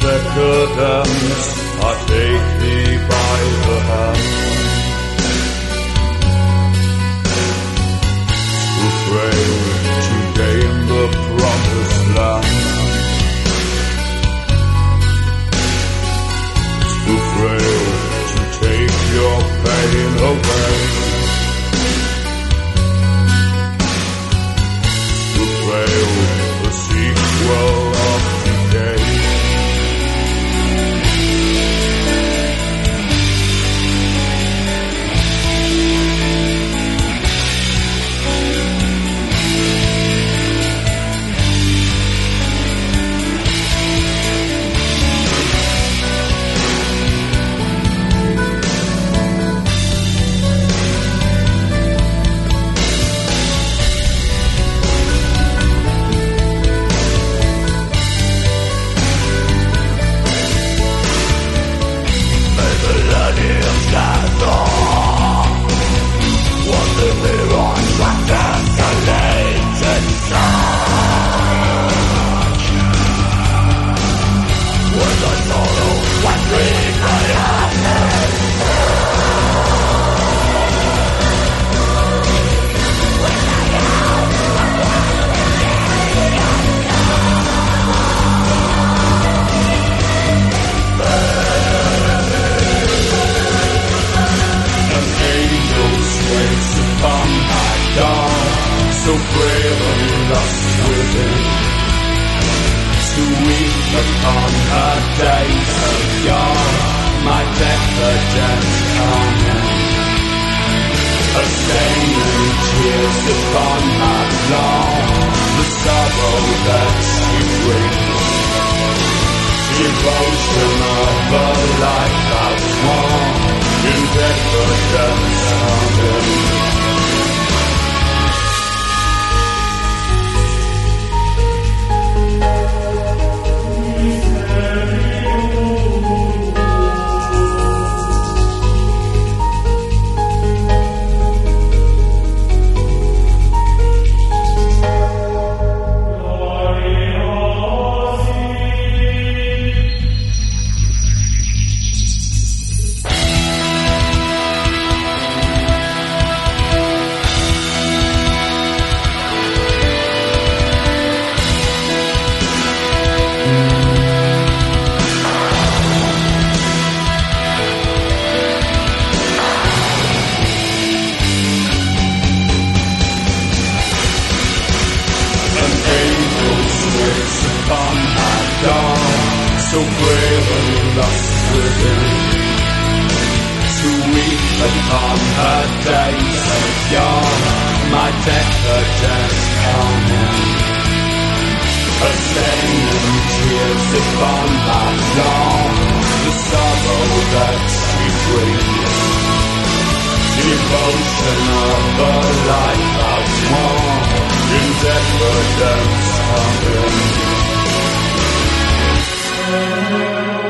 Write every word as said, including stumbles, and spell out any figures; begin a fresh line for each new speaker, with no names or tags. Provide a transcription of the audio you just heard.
decadence, I take thee by the hand. Too frail to gain the promised land. Too frail to take your pain away. Too frail, the sequel of decay. So frail and lost within, too weak upon her days of yore, my decadence coming, a stain and tears upon my floor, the sorrow that she brings, devotion of a life outsworn, in decadence coming. So brave and lost within, too weak upon her days of yore, my decadence coming, a stain and tears upon my floor, the sorrow that she brings, devotion of a life outsworn, in decadence coming.